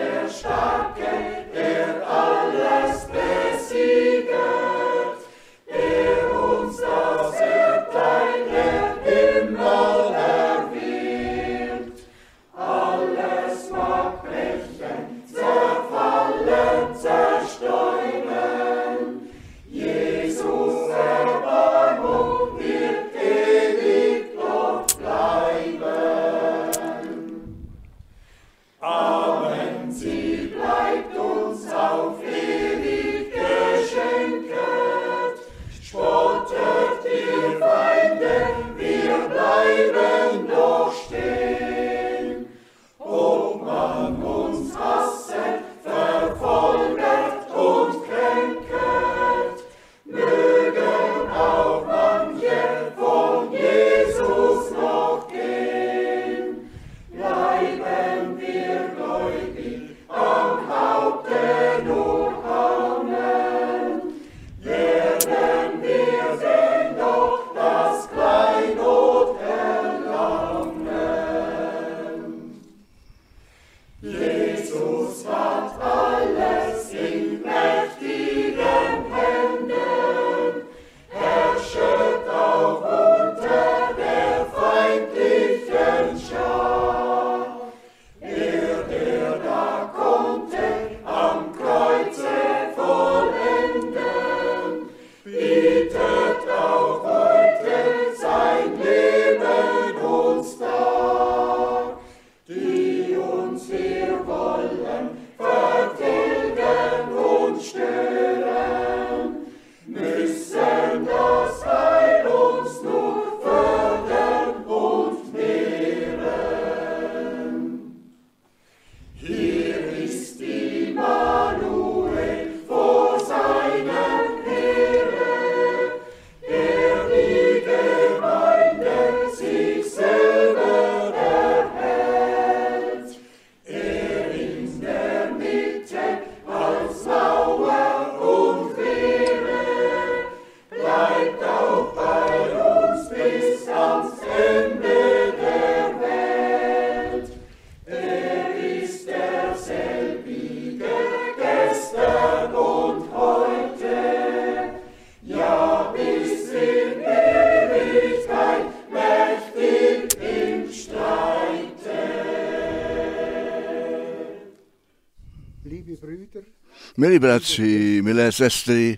Milí bratři, milé sestry,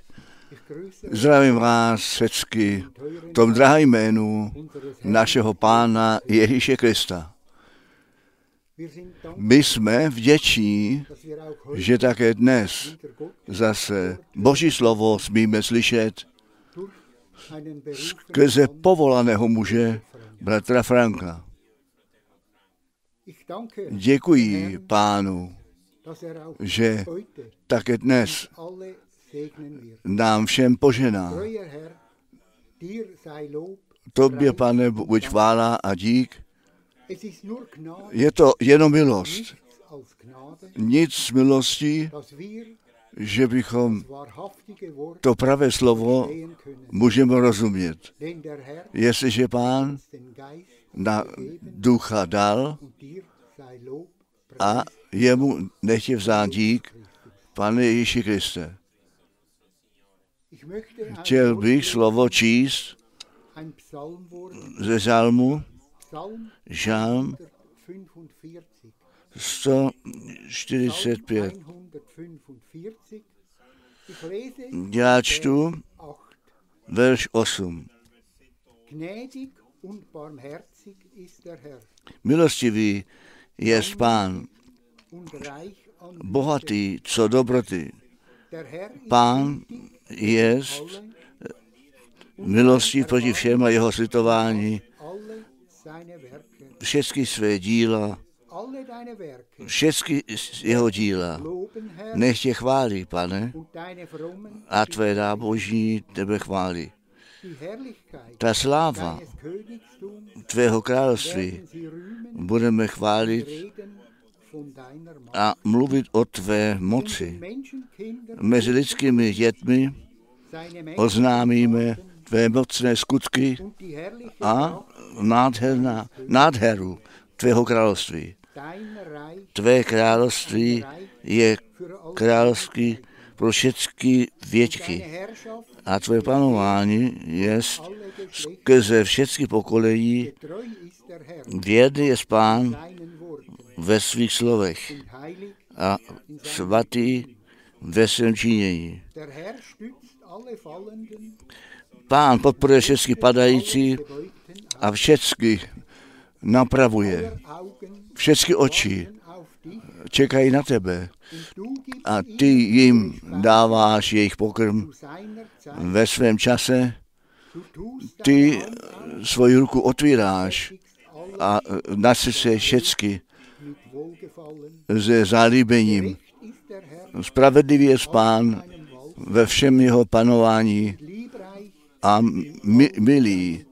zdravím vás všecky v tom drahém jménu našeho Pána Ježíše Krista. My jsme vděční, že také dnes zase Boží slovo smíme slyšet skrze povolaného muže, bratra Franka. Děkuji Pánu, že také dnes nám všem požená. Tobě, Pane, buď chvála a dík. Je to jenom milost. Nic z milostí, že bychom to pravé slovo můžeme rozumět. Jestliže Pán na ducha dal a jemu nechť vzát dík, Pane Ježíši Kriste. Chtěl bych slovo číst ze žalmu, žalm 145. Já čtu verš 8. Milostivý jest Pán, bohatý co dobroty. Pán jest milostí proti všem a jeho slitování. Všechny své díla, všechny jeho díla, nech tě chválí, Pane, a tvé nábožní tebe chválí. Ta sláva tvého království budeme chválit a mluvit o tvé moci. Mezi lidskými dětmi oznámíme tvé mocné skutky a nádheru tvého království. Tvé království je království pro všechny věky a tvé panování je skrze všechny pokolení. Věrný je Pán ve svých slovech a svatý ve svém činění. Pán podporuje všechny padající a všechny napravuje. Všechny oči čekají na tebe a ty jim dáváš jejich pokrm ve svém čase. Ty svoji ruku otvíráš a nasycuješ všechny se zalíbením. Spravedlivý je Pán ve všem jeho panování a milý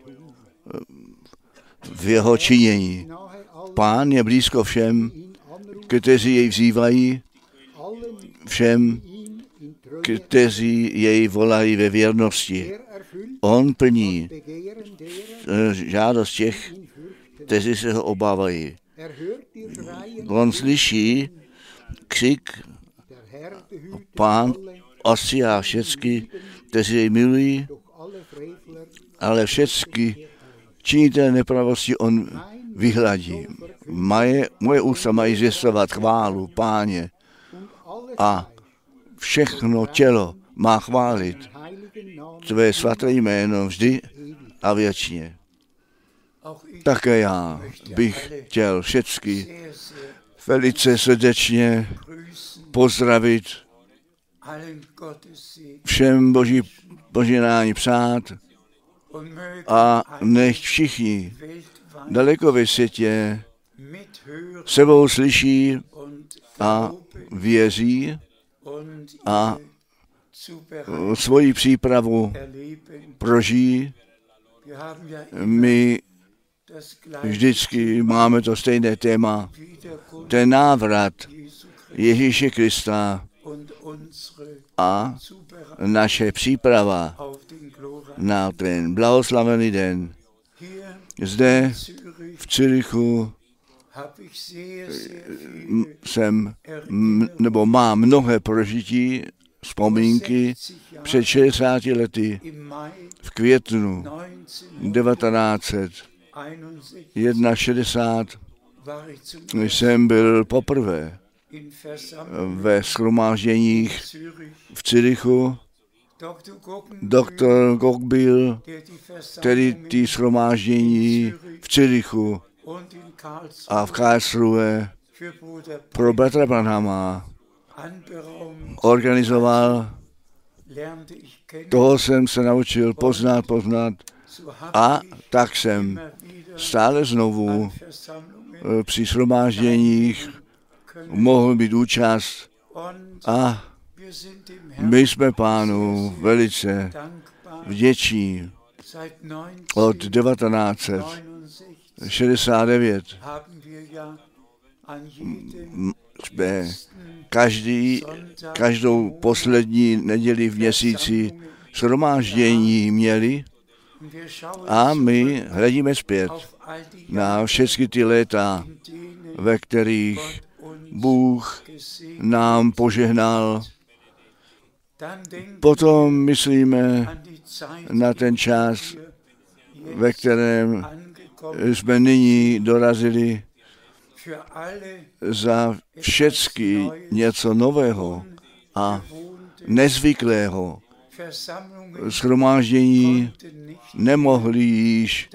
v jeho činění. Pán je blízko všem, kteří jej vzývají, všem, kteří jej volají ve věrnosti. On plní žádost těch, kteří se ho obávají. On slyší křik, Pán ostříhá všechny, kteří jej milují, ale všechny činitelé nepravosti on vyhladí. Moje ústa mají zvěstovat chválu Páně a všechno tělo má chválit tvé svaté jméno vždy a věčně. Také já bych chtěl všechny velice srdečně pozdravit, všem boží požehnání přát a nech všichni daleko ve světě sebou slyší a věří a svoji přípravu prožijí. My vždycky máme to stejné téma, ten návrat Ježíše Krista a naše příprava na ten blahoslavený den. Zde v Zürichu mám mnohé prožití, vzpomínky před 60 lety v květnu 1961 jsem byl poprvé ve shromážděních v Zürichu. Doktor Gogbil, který ty shromáždění v Zürichu a v Karlsruhe pro bratra Branhama organizoval. Toho jsem se naučil poznat a tak jsem stále znovu při shromážděních mohl být účast a my jsme Pánu velice vděční. Od 1969 jsme každou poslední neděli v měsíci shromáždění měli a my hledíme zpět na všechny ty léta, ve kterých Bůh nám požehnal. Potom myslíme na ten čas, ve kterém jsme nyní dorazili za všechny něco nového a nezvyklého. Shromáždění nemohli již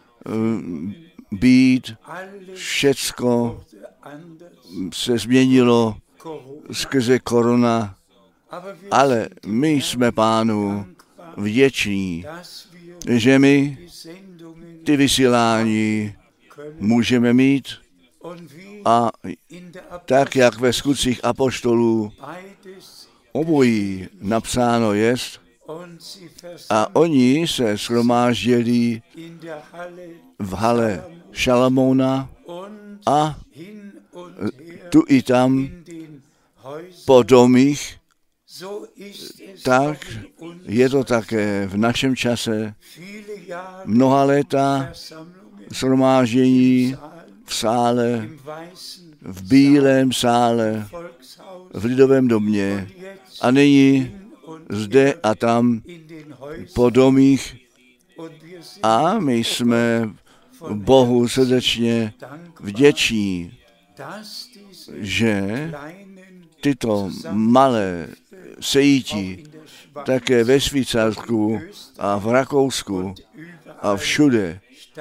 být, všecko se změnilo skrze korona, ale my jsme Pánu vděční, že my ty vysílání můžeme mít a tak, jak ve skutcích apoštolů obojí napsáno jest, a oni se shromáždili v hale Šalamouna a tu i tam po domích, tak je to také v našem čase mnoha léta shromáždění v sále, v bílém sále, v lidovém domě a nyní zde a tam po domích. A my jsme Bohu srdečně vděční, že tyto malé sejítí také ve Švýcarsku a v Rakousku a všude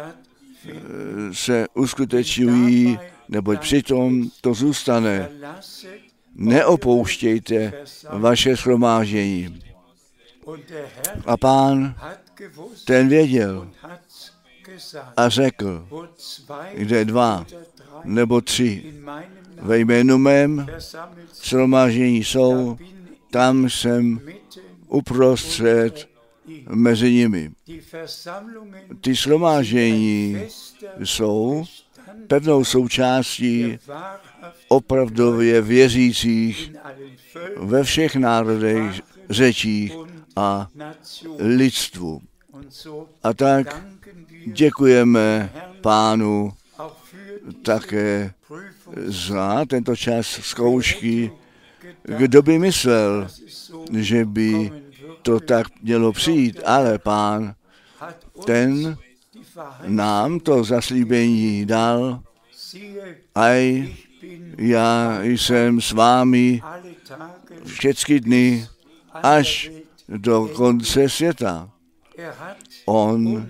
se uskutečňují, neboť přitom to zůstane. Neopouštějte vaše shromáždění. A Pán ten věděl a řekl, kde 2 nebo 3 ve jménu mém shromáždění jsou, tam jsem uprostřed mezi nimi. Ty shromáždění jsou pevnou součástí opravdově věřících ve všech národech, řečích a lidstvu. A tak děkujeme Pánu také za tento čas zkoušky. Kdo by myslel, že by to tak mělo přijít, ale Pán, ten nám to zaslíbení dal, a já jsem s vámi všechny dny až do konce světa. On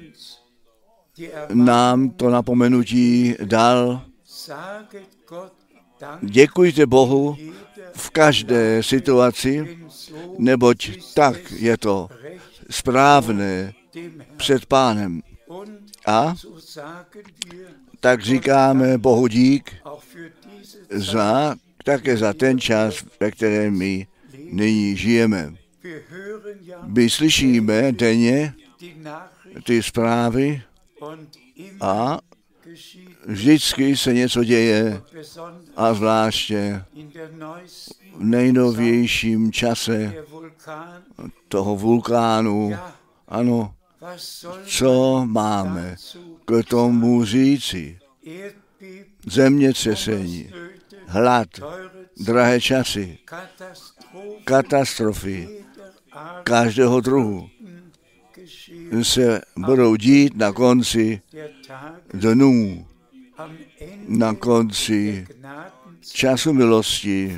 nám to napomenutí dal. Děkujte Bohu v každé situaci, neboť tak je to správné před Pánem. A tak říkáme Bohu dík také za ten čas, ve kterém my nyní žijeme. My slyšíme denně ty zprávy a vždycky se něco děje a zvláště v nejnovějším čase toho vulkánu. Ano, co máme k tomu říci? Zemětřesení, hlad, drahé časy, katastrofy každého druhu se budou dít na konci dnů, na konci času milosti,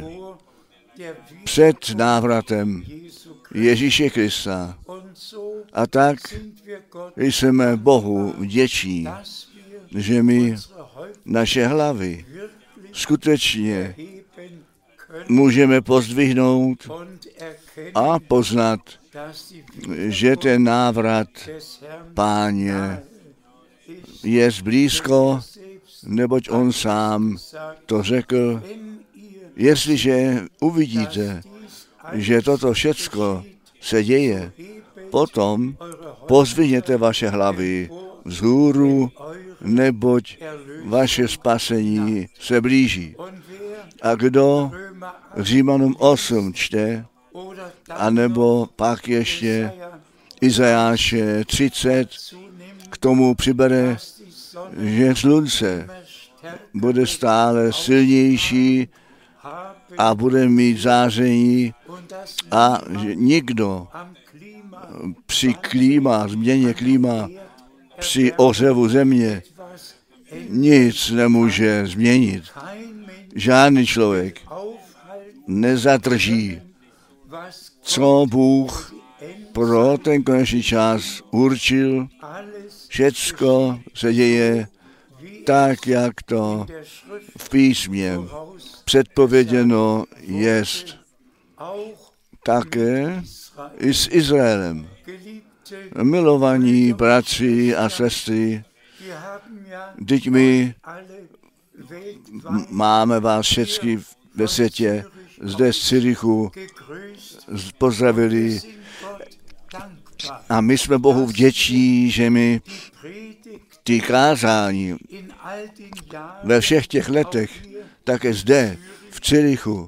před návratem Ježíše Krista. A tak jsme Bohu vděční, že my naše hlavy skutečně můžeme pozdvihnout a poznat, že ten návrat Páně je blízko, neboť on sám to řekl. Jestliže uvidíte, že toto všecko se děje, potom pozdvihněte vaše hlavy vzhůru, neboť vaše spasení se blíží. A kdo Římanům 8 čte, anebo pak ještě Izajáše 30 k tomu přibere, že slunce bude stále silnější a bude mít záření a že nikdo při změně klíma, při ohřevu země nic nemůže změnit. Žádný člověk nezadrží, co Bůh pro ten konečný čas určil. Všecko se děje tak, jak to v písmě předpověděno jest. Také i s Izraelem. Milovaní bratři a sestry, vždyť my máme vás všechny ve světě, zde z Cyrichu pozdravili a my jsme Bohu vděční, že my ty kázání ve všech těch letech, také zde v Cyrichu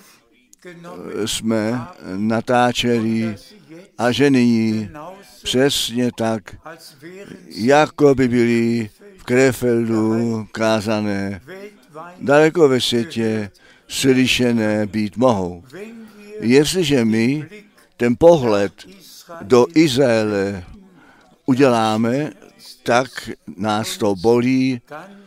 jsme natáčeli a že nyní přesně tak, jako by byli v v Krefeldu kázané, daleko ve světě slyšené být mohou. Jestliže my ten pohled do Izraele uděláme, tak nás to bolí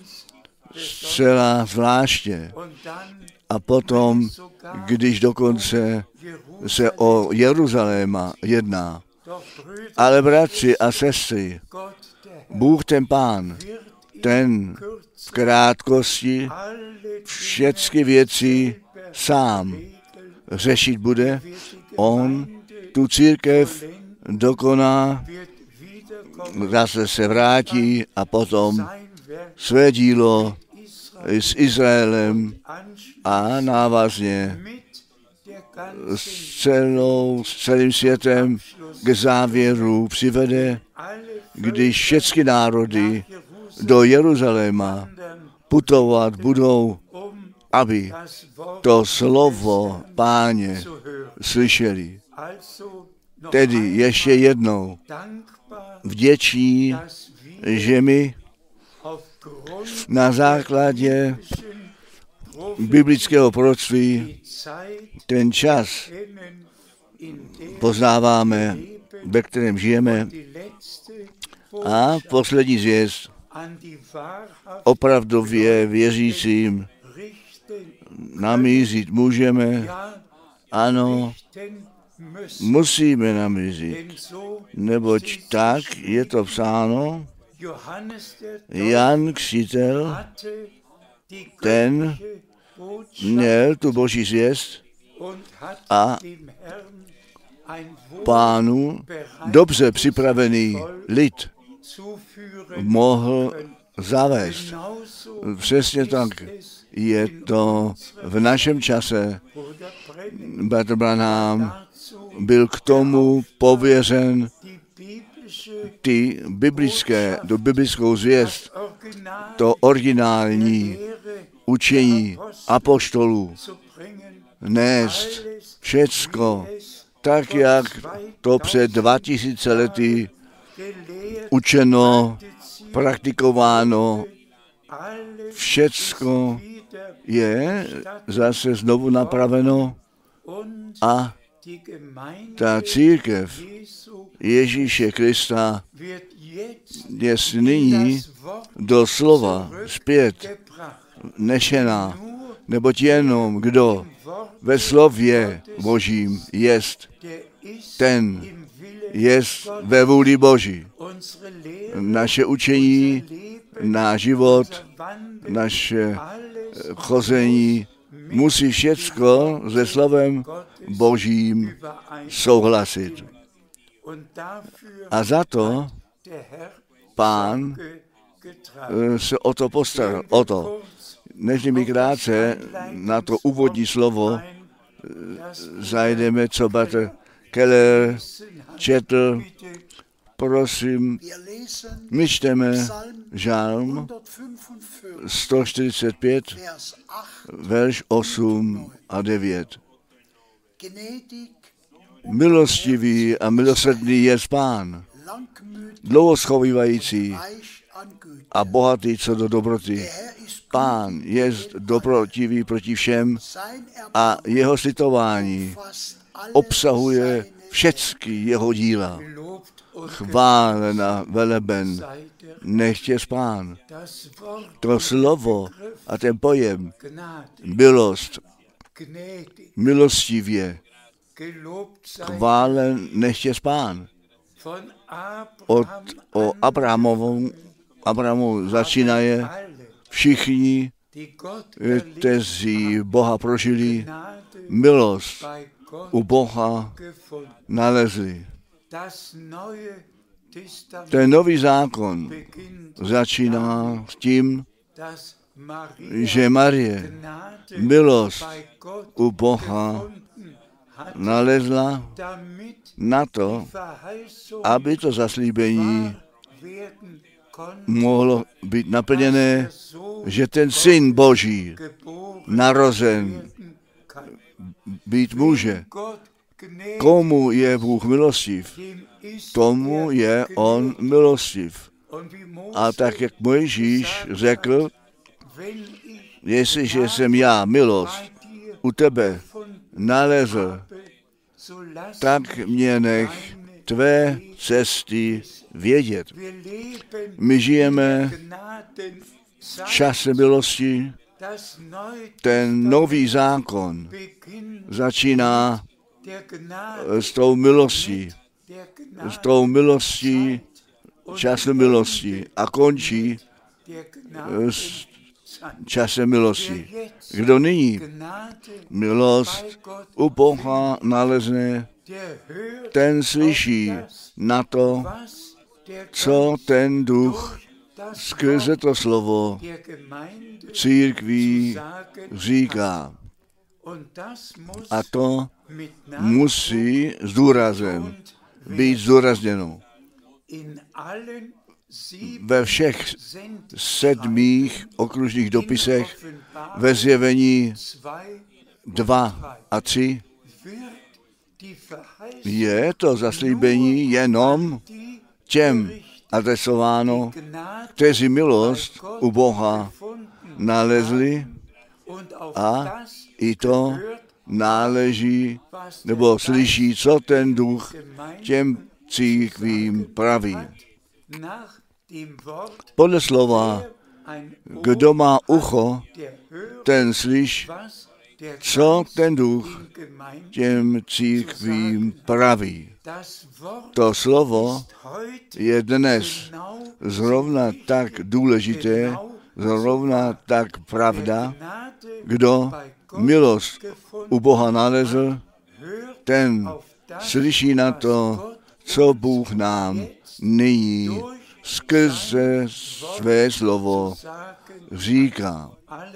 zcela zvláště. A potom, když dokonce se o Jeruzaléma jedná. Ale bratři a sestry, Bůh ten Pán, ten v krátkosti všechny věci sám řešit bude. On tu církev dokoná, zase se vrátí a potom své dílo s Izraelem a návazně s celým světem k závěru přivede, když všechny národy do Jeruzaléma putovat budou, aby to slovo Páně slyšeli. Tedy ještě jednou vděčí, že my na základě biblického proroctví ten čas poznáváme, ve kterém žijeme, a poslední zvěst opravdově věřícím namířit můžeme. Ano, musíme namířit, neboť tak je to psáno. Jan Křtitel, ten měl tu boží zvěst a Pánu dobře připravený lid mohl zavést. Přesně tak je to v našem čase. Bratr Branham byl k tomu pověřen do biblickou zvěst, to originální učení apoštolů nést všecko, tak jak to před 2000 lety učeno, praktikováno, všecko je zase znovu napraveno a ta církev Ježíše Krista je nyní do slova zpět nešená, neboť jenom kdo ve slově Božím jest, ten jest ve vůli Boží. Naše učení, náš život, naše chození musí všecko se slovem Božím souhlasit. A za to Pán se o to postaral. O to. Než mi krátce na to úvodní slovo zajdeme, co bratr Keller četl. Prosím, my čteme Žálm 145, verš 8 a 9. Milostivý a milosrdný je Pán, dlouho schovývající a bohatý co do dobroty. Pán je dobrotivý proti všem a jeho slitování obsahuje všechny jeho díla. Chválena, veleben, nechtě Pán. To slovo a ten pojem milost, milostivě, chválen, nechtě Pán. O Abrahamu začínaje všichni, kteří Boha prožili, milost u Boha nalezli. Ten nový zákon začíná s tím, že Marie milost u Boha nalezla na to, aby to zaslíbení mohlo být naplněné, že ten Syn Boží narozen být může. Komu je Bůh milostiv, tomu je on milostiv. A tak, jak Mojžíš řekl, jestliže jsem já milost u tebe nalezl, tak mě nech tvé cesty vědět. My žijeme v čase milosti. Ten nový zákon začíná s tou milostí, časem milosti a končí s časem milosti. Kdo nyní milost u Boha nalezne, ten slyší na to, co ten duch skrze to slovo církví říká. A to musí být zdůrazněno. Ve všech 7 okružných dopisech, ve Zjevení 2 a 3, je to zaslíbení jenom těm adresováno, kteří milost u Boha nalezli, a i to náleží, nebo slyší, co ten duch těm církvím praví. Podle slova, kdo má ucho, ten slyší, co ten duch těm církvím praví. To slovo je dnes zrovna tak důležité, zrovna tak pravda. Kdo milost u Boha nalezl, ten slyší na to, co Bůh nám nyní skrze své slovo říká.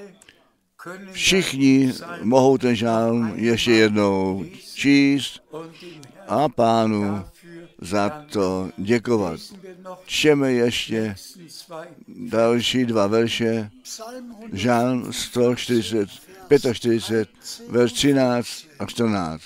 Všichni mohou ten žálm ještě jednou číst a Pánu za to děkovat. Čteme ještě další 2 verše. Žálm 145, verš 13 a 14.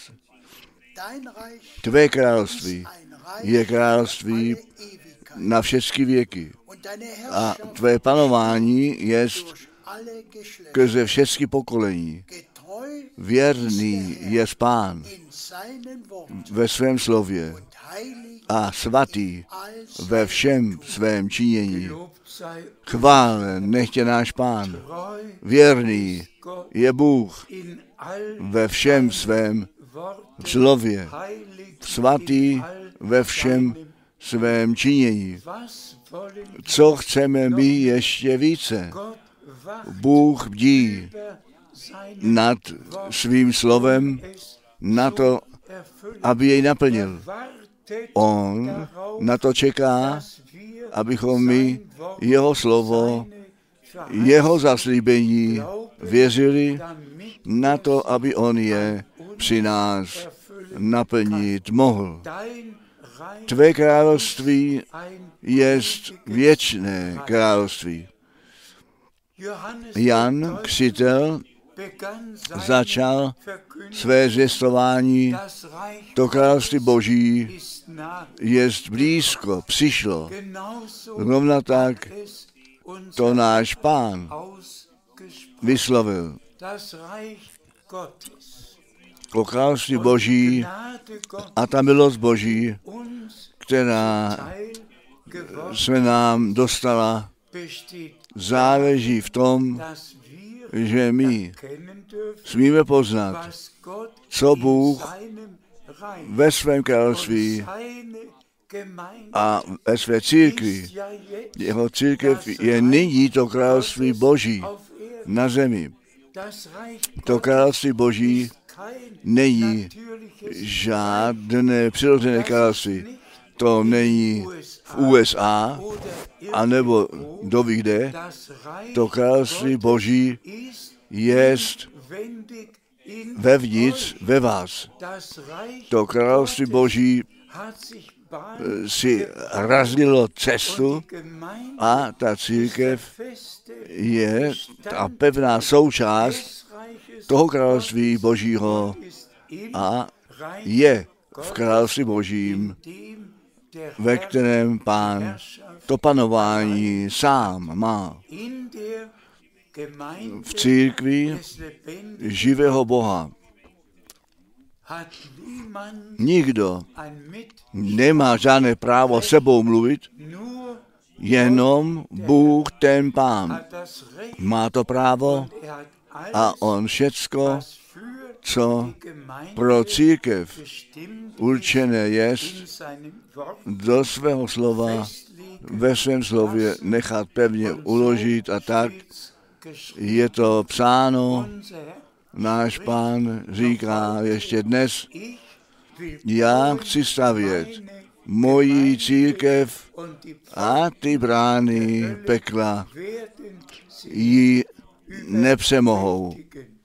Tvé království je království na všechny věky a tvé panování je skrze všechny pokolení. Věrný je Pán ve svém slově a svatý ve všem svém činění. Chválen nechtě náš Pán. Věrný je Bůh ve všem svém slově. Svatý ve všem svém činění. Co chceme my ještě více? Bůh bdí nad svým slovem na to, aby jej naplnil. On na to čeká, abychom my jeho slovo, jeho zaslíbení věřili na to, aby on je při nás naplnit mohl. Tvé království je věčné království. Jan Křtitel začal své zvěstování, to království Boží je blízko, přišlo. Rovna tak to náš Pán vyslovil. O království Boží a ta milost Boží, která se nám dostala, záleží v tom, že my smíme poznat, co Bůh ve svém království a ve své církvi, jeho církev je nyní to království Boží na zemi. To království Boží není žádné přirozené království. To není v USA, anebo kdo kde. To království Boží je vevnitř ve vás. To království Boží si razilo cestu a ta církev je ta pevná součást toho království Božího a je v království Božím ve kterém Pán to panování sám má. V církvi živého Boha nikdo nemá žádné právo sebou mluvit, jenom Bůh, ten Pán, má to právo a on všecko, co pro církev určené je, do svého slova, ve svém slově nechat pevně uložit a tak je to psáno. Náš Pán říká ještě dnes, já chci stavět moji církev a ty brány pekla ji nepřemohou.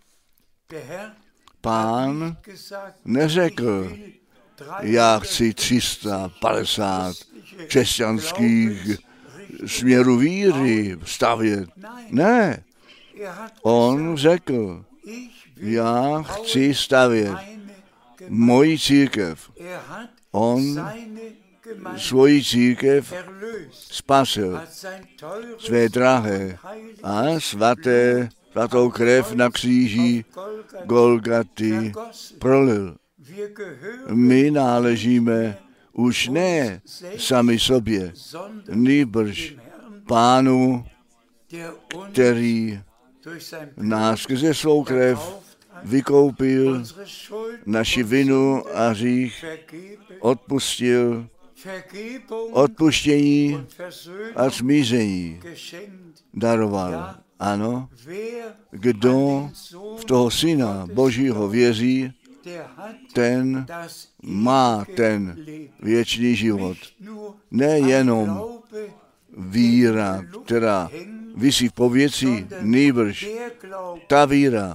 Pán neřekl, já chci 350 křesťanských směrů víry stavět. Ne, on řekl, já chci stavět moji církev. On svoji církev spasil své drahé a svatou krev na kříži Golgaty prolil. My náležíme už ne sami sobě, nýbrž Pánu, který nás skrze svou krev vykoupil, naši vinu a hřích odpustil, odpuštění a smíření daroval. Ano, kdo v toho Syna Božího věří, ten má ten věčný život. Nejenom víra, která visí v povětří, nýbrž ta víra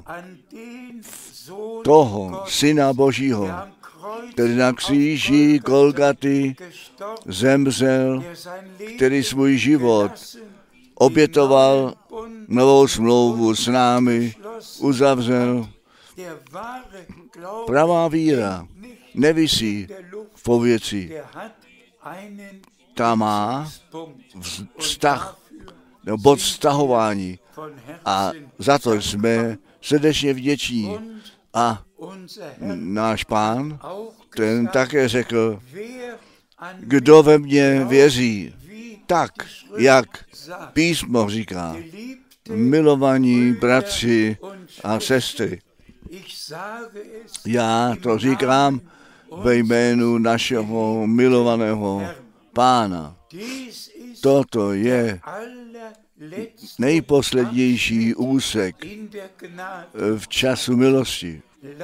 toho Syna Božího, který na kříži Golgaty zemřel, který svůj život obětoval, novou smlouvu s námi uzavřel. Pravá víra nevisí v povětří. Ta má vztah, nebo bod vztahování. A za to jsme srdečně vděční. A náš Pán, ten také řekl, kdo ve mně věří, tak, jak písmo říká, milovaní bratři a sestry. Já to říkám ve jménu našeho milovaného Pána. Toto je nejposlednější úsek v času milosti.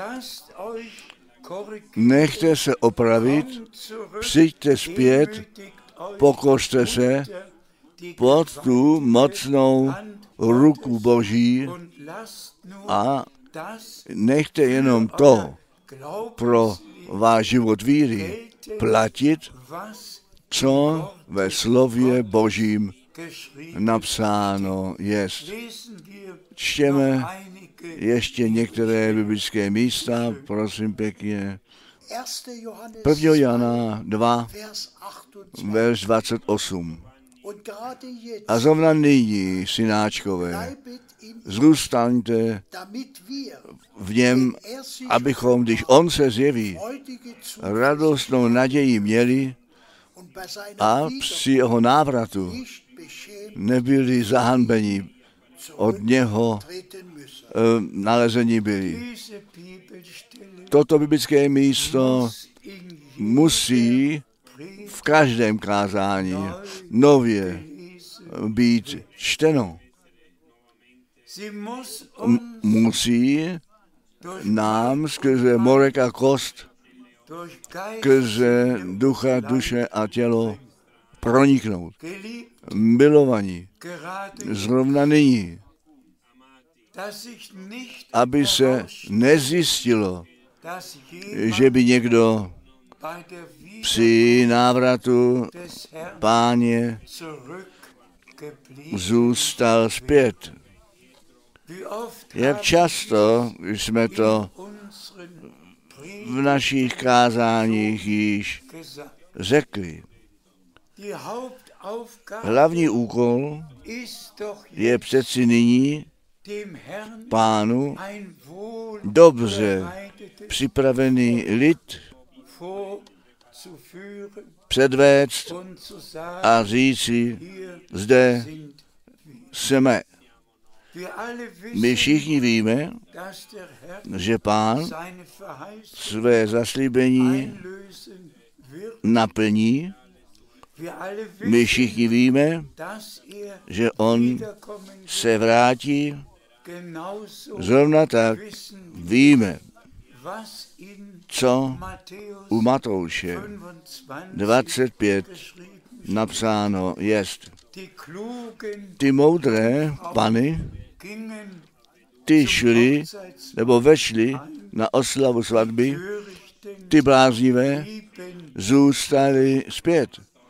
Nechte se opravit, přijďte zpět, pokořte se pod tu mocnou ruku Boží a nechte jenom to pro váš život víry platit, co ve slově Božím napsáno jest. Čtěme ještě některé biblické místa, prosím pěkně. 1. Jana 2, verš 28. A zrovna nyní, synáčkové, zůstaňte v něm, abychom, když on se zjeví, radostnou naději měli a při jeho návratu nebyli zahanbeni, od něho nalezení byli. Toto biblické místo musí v každém kázání nově být čteno. Musí nám skrze morek a kost, skrze ducha, duše a tělo proniknout. Milovaní, zrovna nyní, aby se nezjistilo, že by někdo při návratu Páně zůstal zpět. Jak často jsme to v našich kázáních již řekli, Hlavní úkol je přeci nyní Pánu dobře připravený lid předvést a říci, zde jsme. My všichni víme, že Pán své zaslíbení naplní. My všichni víme, že on se vrátí. Zrovna tak víme, co u Matouše 25 napsáno jest. Ty moudré pany, ty šli, nebo vešli na oslavu svatby, ty bláznivé zůstali zpět.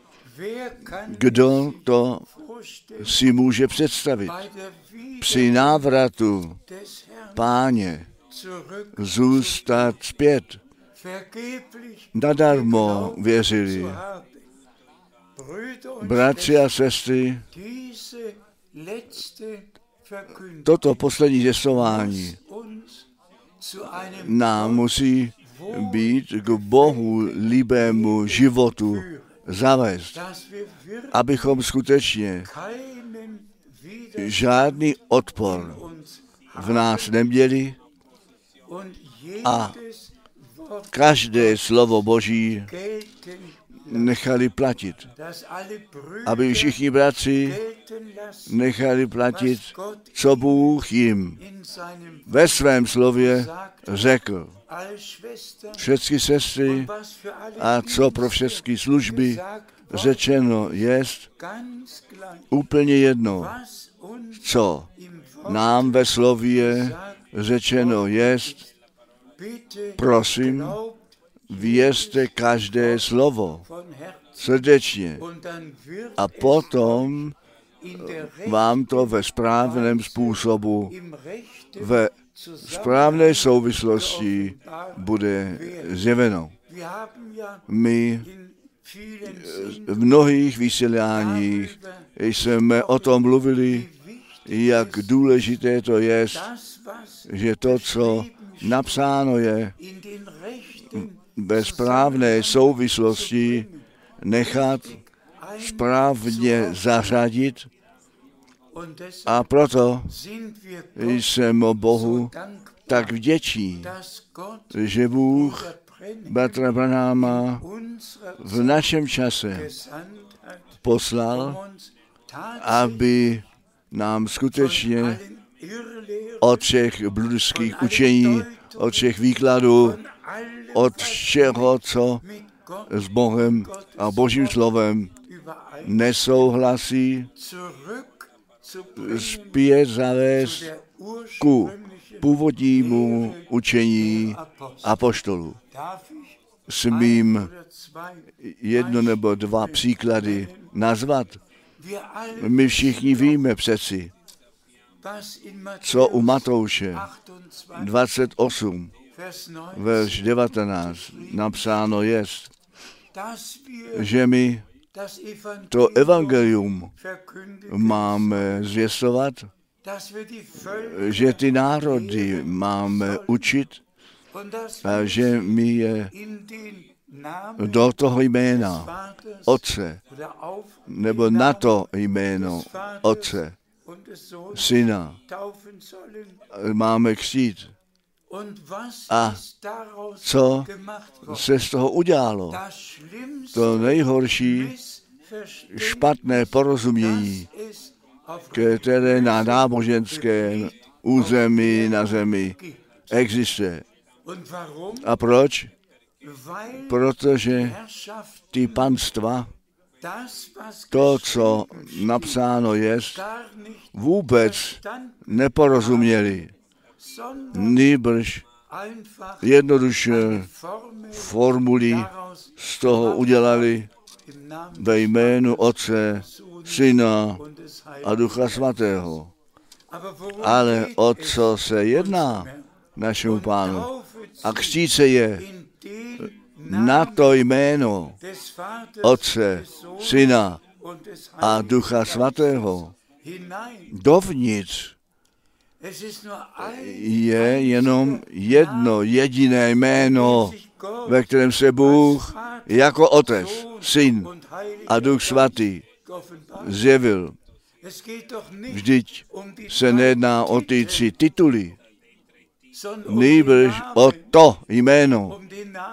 Kdo to si může představit? Při návratu Páně zůstat zpět. Nadarmo věřili. Bratři a sestry, toto poslední zvěstování nám musí být k Bohu líbému životu zavést, abychom skutečně žádný odpor v nás neměli a každé slovo Boží nechali platit. Aby všichni bratři nechali platit, co Bůh jim ve svém slově řekl. Všechny sestry a co pro všechny služby řečeno jest, úplně jedno, co nám ve slově řečeno jest, prosím, věřte každé slovo srdečně a potom vám to ve správném způsobu, ve správné souvislosti bude zjeveno. My v mnohých vysíláních jsme o tom mluvili, jak důležité to je, že to, co napsáno je, ve správné souvislosti nechat správně zařadit, a proto jsem o Bohu tak vděčný, že Bůh bratra Branhama v našem čase poslal, aby nám skutečně od všech bludských učení, od všech výkladů, od všeho, co s Bohem a Božím slovem nesouhlasí, zpět zavést ku původnímu učení apoštolů. Smím jedno nebo dva příklady nazvat. My všichni víme přeci, co u Matouše 28, verš 19 napsáno jest, že my to evangelium máme zvěstovat, že ty národy máme učit a že my je do toho jména Otce, nebo na to jméno Otce, Syna máme křtít. A co se z toho udělalo? To nejhorší špatné porozumění, které na náboženském území na zemi existuje. A proč? Protože ty panstva, to, co napsáno jest, vůbec neporozuměli. Nýbrž jednoduše formuli z toho udělali ve jménu Otce, Syna a Ducha Svatého. Ale o co se jedná našemu Pánu? A křtít se je na to jméno Otce, Syna a Ducha Svatého. Dovnitř je jenom jedno jediné jméno, ve kterém se Bůh jako Otec, Syn a Duch Svatý zjevil. Vždyť se nejedná o ty 3 tituly, nýbrž o to jméno.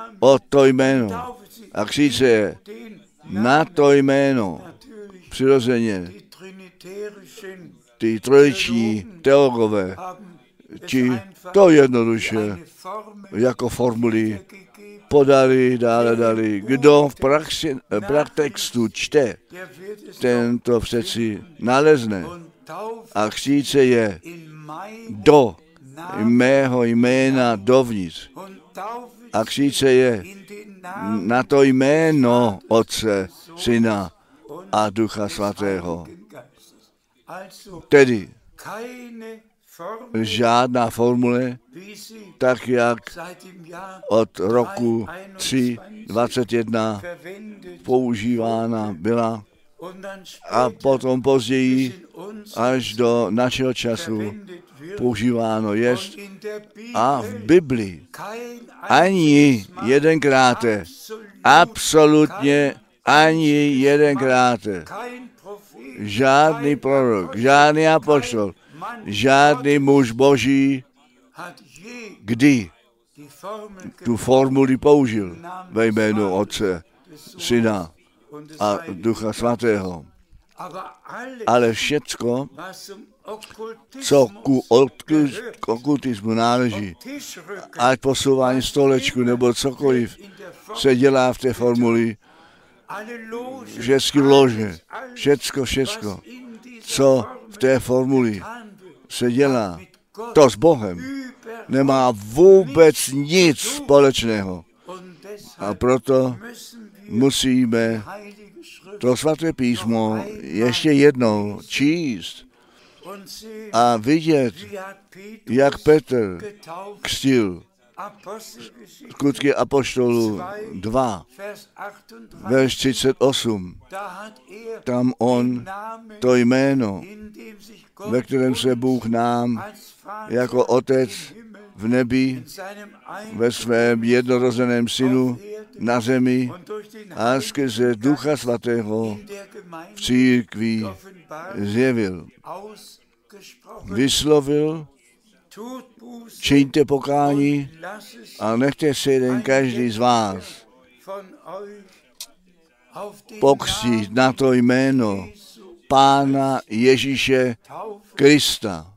A kříže je na to jméno. Přirozeně ty trojiční teologové ti to jednoduše jako formuli podali, dále dali. Kdo v textu čte, ten to přeci nalezne. A kříže je do mého jména dovnitř. A kříže je na to jméno Otce, Syna a Ducha Svatého. Tedy žádná formule, tak jak od roku 3:21 používána byla a potom později až do našeho času používáno jest. A v Biblii ani jedenkrát, absolutně ani jedenkrát, žádný prorok, žádný apoštol, žádný muž Boží, kdy tu formuli použil ve jménu Otce, Syna a Ducha Svatého. Ale všecko, co ku okultismu náleží, ať posouvání stolečku nebo cokoliv se dělá v té formuli, všechny lože, všecko, co v té formuli se dělá, to s Bohem nemá vůbec nic společného. A proto musíme to svaté písmo ještě jednou číst a vidět, jak Petr křtil. Skutky apoštolů 2, verš 38. Tam on to jméno, ve kterém se Bůh nám jako Otec v nebi, ve svém jednorozeném Synu na zemi a skrze Ducha Svatého v církvi zjevil. Vyslovil, čiňte pokání a nechte se jeden každý z vás pokřtít na to jméno Pána Ježíše Krista.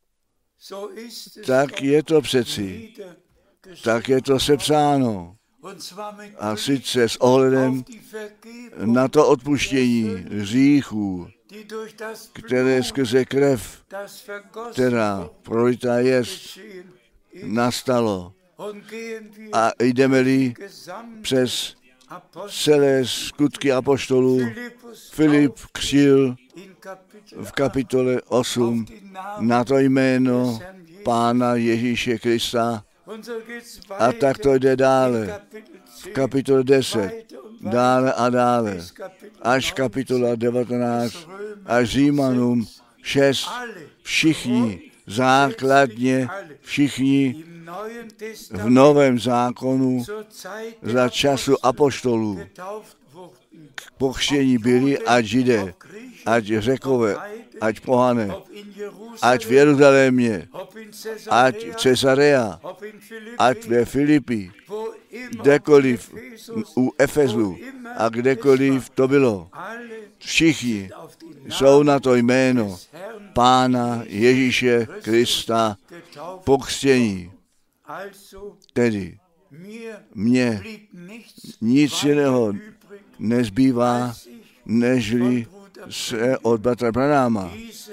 Tak je to přeci, tak je to sepsáno. A sice s ohledem na to odpuštění hříchů, které skrze krev, která prolitá jest, nastalo. A jdeme-li přes celé skutky apoštolů, Filip křtil v kapitole 8 na to jméno Pána Ježíše Krista. A tak to jde dále. V kapitole 10, dále a dále, až kapitola 19, až Římanům 6, všichni, základně všichni v Novém zákonu za času apoštolů k pokřtění byli, ať Židé, ať Řekové, ať Pohané, ať v Jeruzalémě, ať v Cesarea, ať ve Filipi, kdekoliv u Efezu a kdekoliv to bylo. Všichni jsou na to jméno Pána Ježíše Krista pokřtění. Tedy mně nic jiného nezbývá, nežli se od bratra Branáma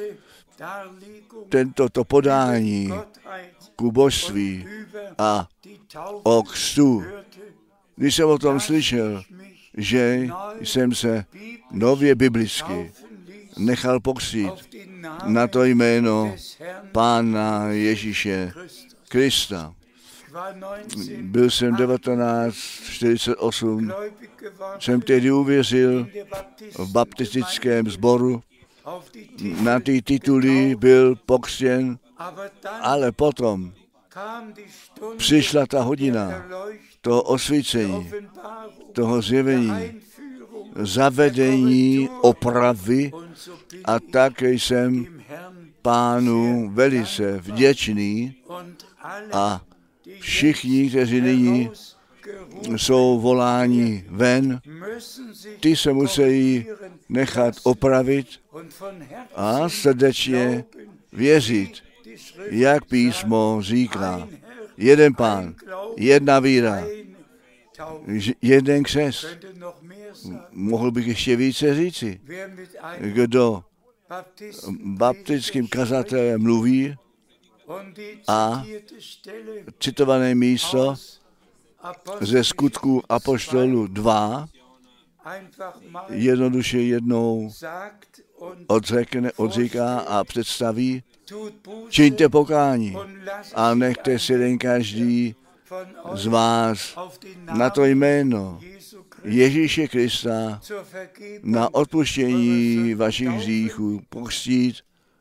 tento podání ku božství a o křtu. Když jsem o tom slyšel, že jsem se nově biblicky nechal pokřtít na to jméno Pána Ježíše Krista. Byl jsem 1948, jsem tedy uvěřil v baptistickém sboru, na ty tituly byl pokřtěn, ale potom přišla ta hodina toho osvícení, toho zjevení, zavedení opravy a také jsem Pánu velice vděčný a všichni, kteří nyní jsou voláni ven, ty se musí nechat opravit a srdečně věřit, jak písmo říká. Jeden Pán, jedna víra, jeden křest. Mohl bych ještě více říci. Kdo baptickým kazatelem mluví a citované místo ze Skutků apoštolů 2 jednoduše jednou odříká a představí: čiňte pokání a nechte si jeden každý z vás na to jméno Ježíše Krista na odpuštění vašich hříchů pokřtít,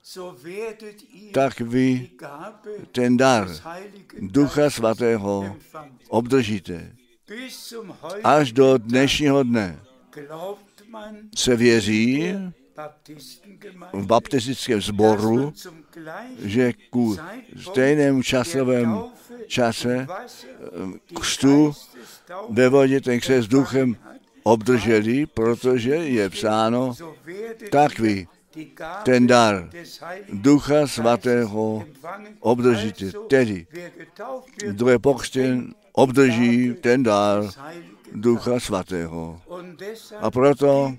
tak vy ten dar Ducha Svatého obdržíte. Až do dnešního dne se věří v baptistickém sboru, že ku stejnému časovému čase křtu ve vodě ten křest duchem obdrželi, protože je psáno, tak vy ten dar Ducha Svatého obdržíte. Tedy, kdo je pokřtěn, obdrží ten dar Ducha Svatého. A proto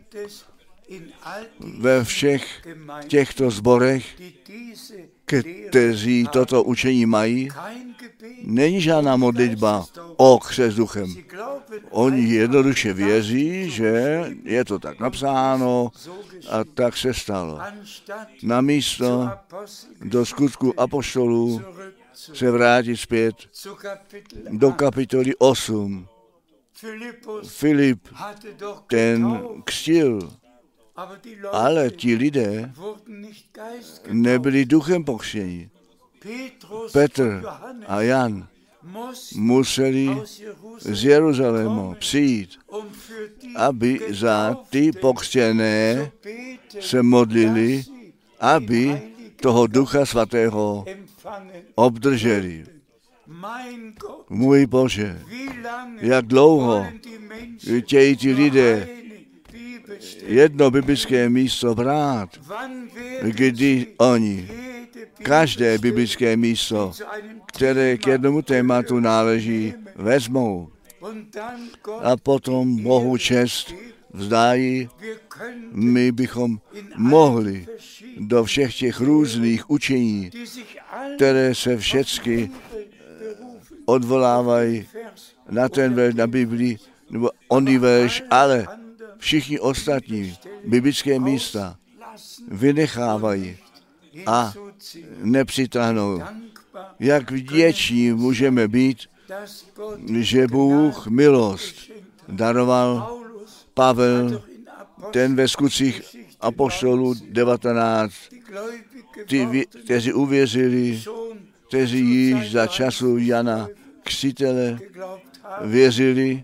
ve všech těchto sborech, kteří toto učení mají, není žádná modlitba o křest duchem. Oni jednoduše věří, že je to tak napsáno a tak se stalo. Namísto do Skutků apoštolů se vrátit zpět do kapitoly 8. Filip ten křtil, ale ti lidé nebyli duchem pokřtěni. Petr a Jan museli z Jeruzaléma přijít, aby za ty pokřtěné se modlili, aby toho Ducha Svatého obdrželi. Můj Bože, jak dlouho chtějí ti lidé jedno biblické místo brát, kdy oni každé biblické místo, které k jednomu tématu náleží, vezmou a potom Bohu čest vzdají. My bychom mohli do všech těch různých učení, které se všechny odvolávají na ten verš, na Biblii, nebo oný verš, ale všichni ostatní biblické místa vynechávají a nepřitáhnou. Jak vděční můžeme být, že Bůh milost daroval Pavel, ten ve Skutcích apoštolů 19, kteří uvěřili, kteří již za času Jana Křtitele věřili,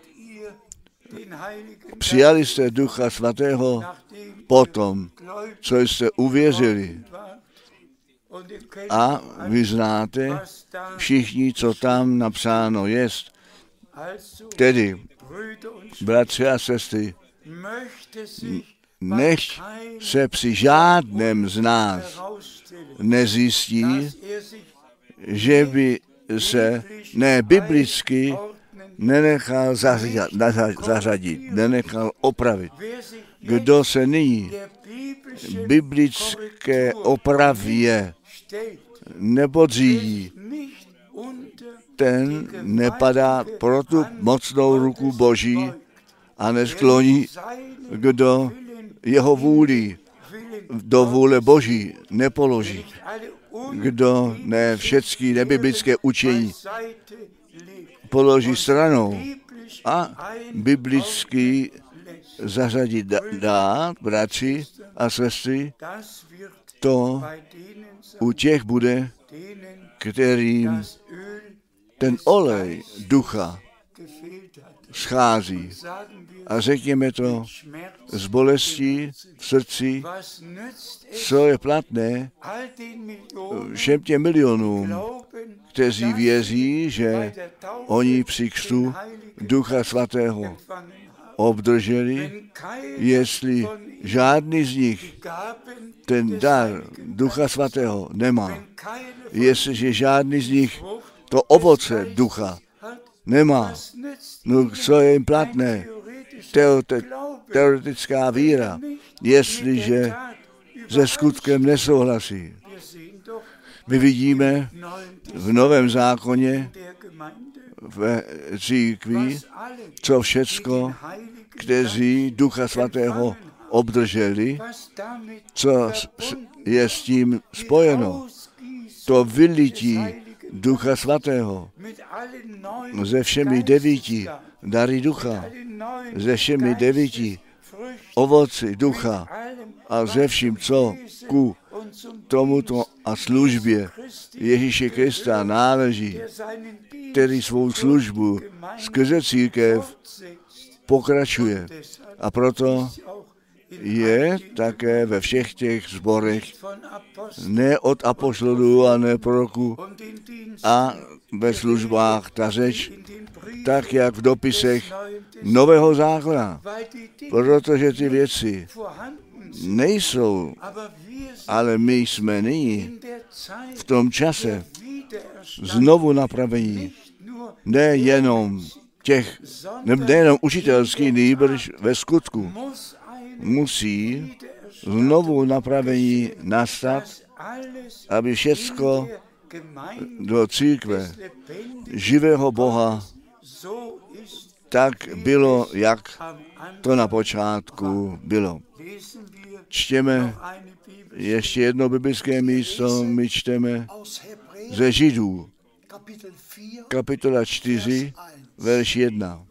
přijali jste Ducha Svatého potom, co jste uvěřili. A vy znáte všichni, co tam napsáno jest. Tedy, bratři a sestry, nech se při žádném z nás nezjistí, že by se biblicky nenechal zařadit, nenechal opravit. Kdo se nyní biblické opravě nepodřídí, ten nepadá pro tu mocnou ruku Boží a neskloní, kdo jeho vůli do vůle Boží nepoloží. kdo ne všechny nebiblické učení položí stranou a biblicky zařadit dát, bratři a sestry, to u těch bude, kterým ten olej ducha schází. A řekněme to s bolestí v srdci, co je platné všem těm milionům, kteří věří, že oni při křtu Ducha Svatého obdrželi, jestli žádný z nich ten dar Ducha Svatého nemá, jestliže žádný z nich to ovoce ducha nemá, no co je jim platné? Teoretická víra, jestliže se skutkem nesouhlasí. My vidíme v Novém zákoně, v církvi, co všecko, kteří Ducha Svatého obdrželi, co je s tím spojeno. To vylití Ducha Svatého ze všemi 9 dary ducha, ze všemi 9 ovoci ducha a ze vším, co ku tomuto a službě Ježíše Krista náleží, který svou službu skrze církev pokračuje. A proto je také ve všech těch sborech, ne od apoštolů a ne proroků a ve službách ta řeč, tak jak v dopisech Nového zákona, protože ty věci nejsou, ale my jsme nyní v tom čase znovu napravení, nejenom nejenom učitelský, nýbrž ve skutku musí znovu napravení nastat, aby všecko do církve živého Boha tak bylo, jak to na počátku bylo. Čteme ještě jedno biblické místo, my čteme ze Židů, kapitola 4, verš 1.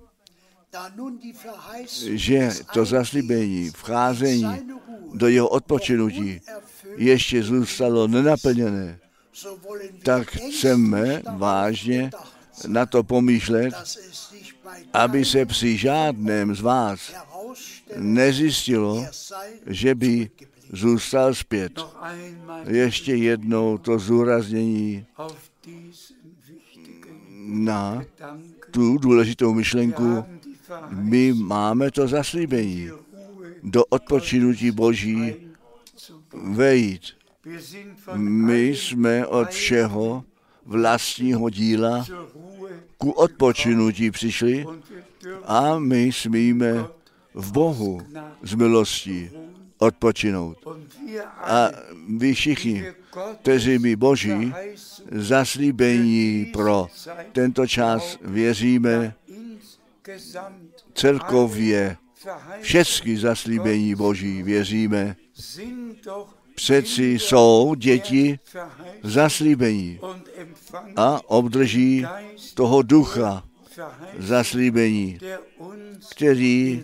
Že to zaslíbení, vcházení do jeho odpočinutí ještě zůstalo nenaplněné, tak chceme vážně na to pomýšlet, aby se při žádném z vás nezjistilo, že by zůstal zpět. Ještě jednou to zdůraznění na tu důležitou myšlenku. My máme to zaslíbení do odpočinutí Boží vejít. My jsme od všeho vlastního díla ku odpočinutí přišli a my smíme v Bohu z milostí odpočinout. A vy všichni, kteří my Boží zaslíbení pro tento čas věříme, celkově všechny zaslíbení Boží věříme, přeci jsou děti zaslíbení a obdrží toho ducha zaslíbení, který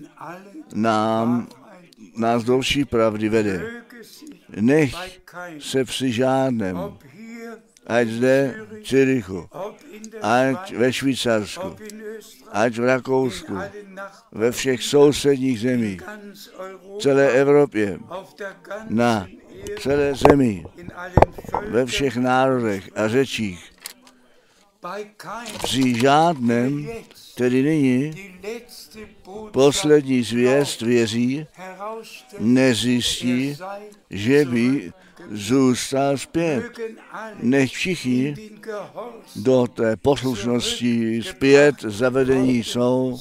nás do vší pravdy vede. Nech se při žádném, ať zde v Zürichu, ať ve Švýcarsku, ať v Rakousku, ve všech sousedních zemích, celé Evropě, na celé zemi, ve všech národech a řečích, při žádném, tedy nyní, poslední zvěst věří, nezjistí, že by zůstal zpět. Nech všichni do té poslušnosti zpět zavedení jsou.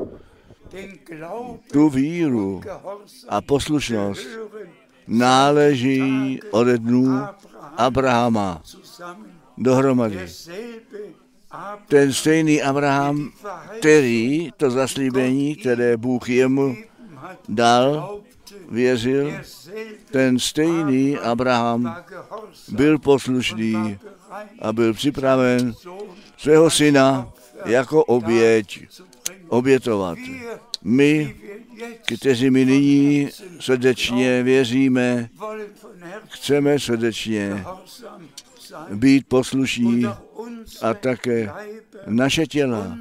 Tu víru a poslušnost náleží ode dnů Abrahama dohromady. Ten stejný Abraham, který to zaslíbení, které Bůh jemu dal, věřil, ten stejný Abraham byl poslušný a byl připraven svého syna jako oběť obětovat. My, kteří mi nyní srdečně věříme, chceme srdečně být poslušní a také naše těla,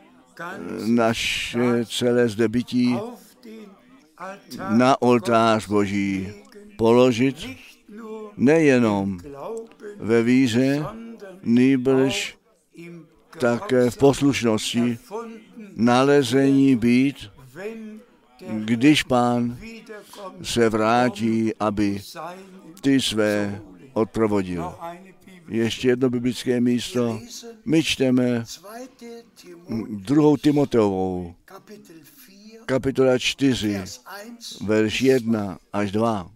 naše celé zde bytí na oltář Boží položit, nejenom ve víře, nýbrž také v poslušnosti nalezení být, když Pán se vrátí, aby ty své odprovodil. Ještě jedno biblické místo. My čteme 2. Timoteovou, kapitola 4, verš 1 až 2.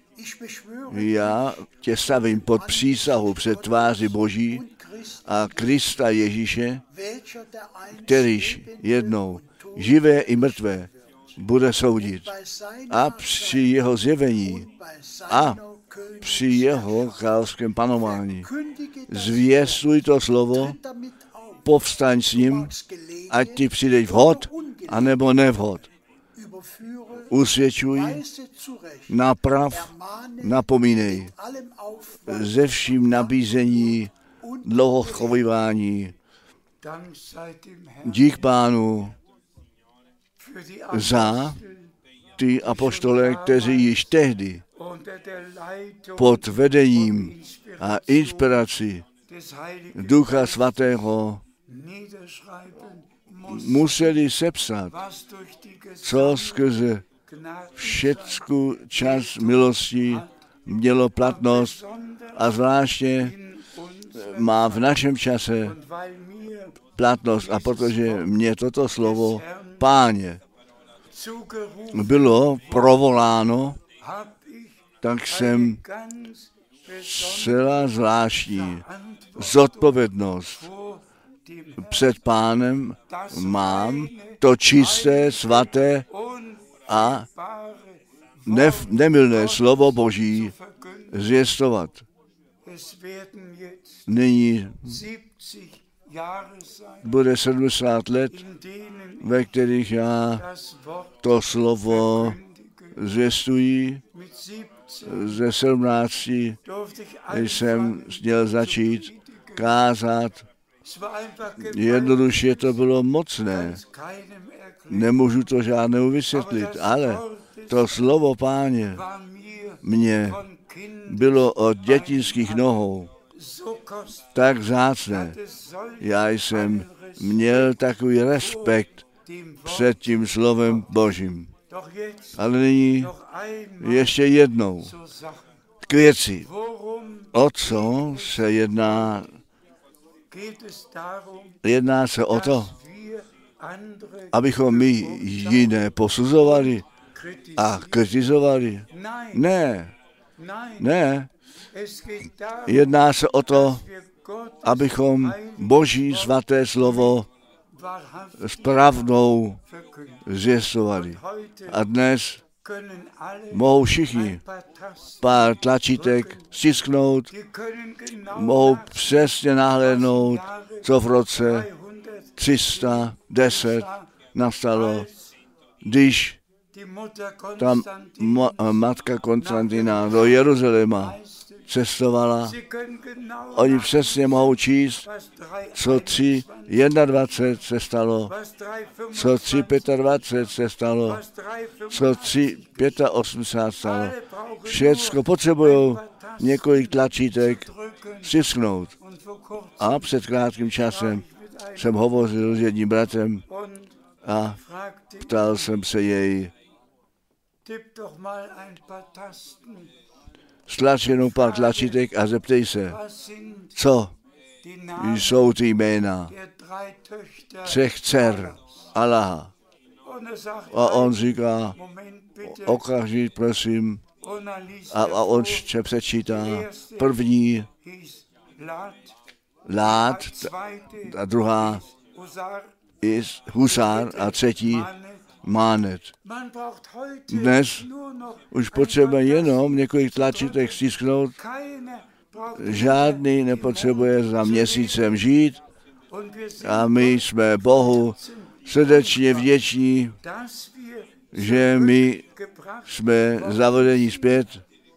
Já tě stavím pod přísahu před tváří Boží a Krista Ježíše, kterýž jednou živé i mrtvé bude soudit. A při jeho zjevení a při jeho královském panování zvěstuj to slovo, povstaň s ním, ať ti přijde vhod, anebo nevhod. Usvědčuj, naprav, napomínej, ze vším nabízení, dlouhochovívání. Dík Pánu za ty apoštole, kteří již tehdy pod vedením a inspirací Ducha Svatého museli sepsat, co skrze všecku čas milosti mělo platnost a zvláště má v našem čase platnost. A protože mě toto slovo Páně bylo provoláno, tak jsem celá zvláštní zodpovědnost před Pánem mám to čisté, svaté a nemylné slovo Boží zvěstovat. Nyní bude 70 let, ve kterých já to slovo zvěstuji. Ze 17 jsem měl začít kázat. Jednoduše to bylo mocné. Nemůžu to žádnému vysvětlit, ale to slovo Páně mě bylo od dětinských nohou tak vzácné. Já jsem měl takový respekt před tím slovem Božím. Ale nyní ještě jednou k věci. O co se jedná? Jedná se o to, abychom my jiné posuzovali a kritizovali. Ne. Jedná se o to, abychom Boží svaté slovo s pravdou zvěstovali. A dnes mohou všichni pár tlačítek stisknout, mohou přesně nahlédnout, co v roce 310 nastalo, když tam matka Konstantina do Jeruzaléma cestovala. Oni přesně mohou číst, co 3:21 se stalo, co 3:25 se stalo, co 3:85 stalo. Všecko potřebují několik tlačítek stisknout. A před krátkým časem jsem hovořil s jedním bratrem a ptal jsem se jej, stlač jenom pár tlačítek a zeptej se, co jsou ty jména 3 dcer Allaha. A on říká, okamžik, prosím, a on přečítá první Lát a druhá Husár a třetí mánet. Dnes už potřebuje jenom několik tlačítek stisknout. Žádný nepotřebuje za měsícem žít a my jsme Bohu srdečně vděční, že my jsme zavedeni zpět.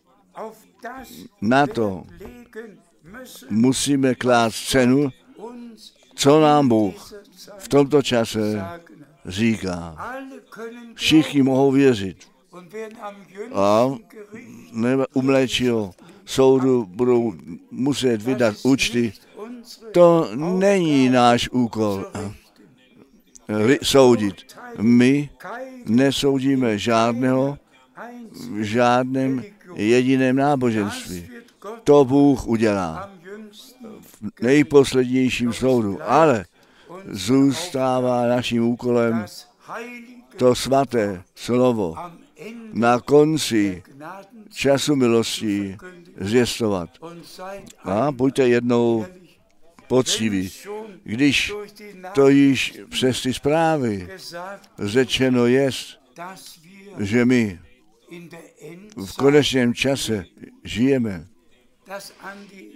Na to musíme klást cenu, co nám Bůh v tomto čase říká. Všichni mohou věřit. A u mléčího soudu budou muset vydat účty. To není náš úkol soudit. My nesoudíme žádného v žádném jediném náboženství. To Bůh udělá v nejposlednějším soudu, ale zůstává naším úkolem to svaté slovo na konci času milosti zvěstovat. A buďte jednou poctiví, když to již přes ty zprávy řečeno jest, že my v konečném čase žijeme.